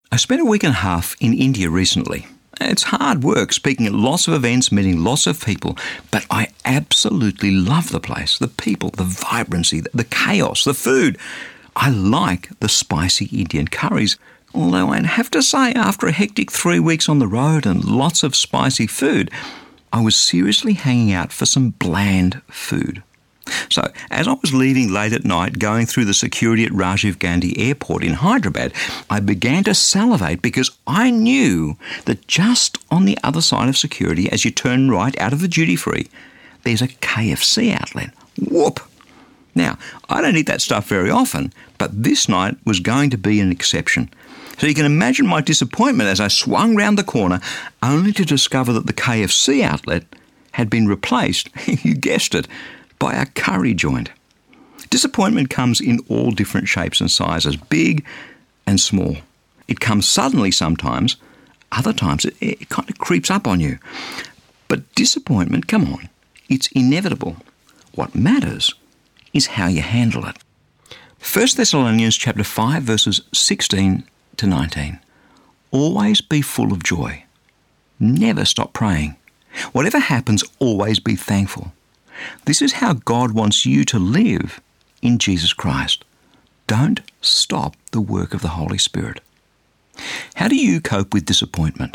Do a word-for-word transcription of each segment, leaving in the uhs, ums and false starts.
I spent a week and a half in India recently. It's hard work, speaking at lots of events, meeting lots of people, but I absolutely love the place, the people, the vibrancy, the chaos, the food. I like the spicy Indian curries, although I'd have to say after a hectic three weeks on the road and lots of spicy food, I was seriously hanging out for some bland food. So, as I was leaving late at night, going through the security at Rajiv Gandhi Airport in Hyderabad, I began to salivate because I knew that just on the other side of security, as you turn right out of the duty-free, there's a K F C outlet. Whoop! Now, I don't eat that stuff very often, but this night was going to be an exception. So you can imagine my disappointment as I swung round the corner, only to discover that the K F C outlet had been replaced, you guessed it, by a curry joint. Disappointment comes in all different shapes and sizes, big and small. It comes suddenly sometimes, other times it, it kind of creeps up on you. But disappointment, come on, it's inevitable. What matters is how you handle it. First Thessalonians chapter five, verses sixteen to nineteen. Always be full of joy. Never stop praying. Whatever happens, always be thankful. This is how God wants you to live in Jesus Christ. Don't stop the work of the Holy Spirit. How do you cope with disappointment?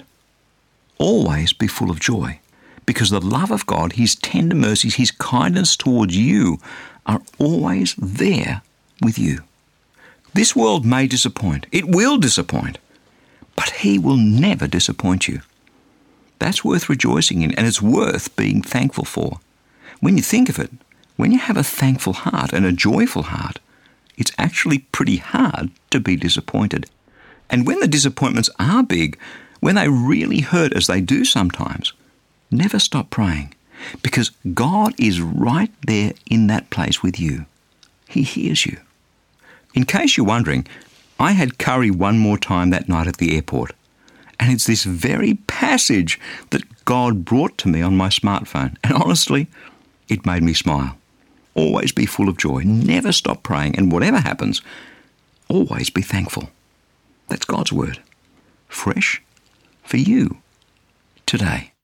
Always be full of joy, because the love of God, His tender mercies, His kindness towards you are always there with you. This world may disappoint. It will disappoint. But He will never disappoint you. That's worth rejoicing in, and it's worth being thankful for. When you think of it, when you have a thankful heart and a joyful heart, it's actually pretty hard to be disappointed. And when the disappointments are big, when they really hurt as they do sometimes, never stop praying, because God is right there in that place with you. He hears you. In case you're wondering, I had curry one more time that night at the airport, and it's this very passage that God brought to me on my smartphone. And honestly, it made me smile. Always be full of joy. Never stop praying. And whatever happens, always be thankful. That's God's word. Fresh for you today.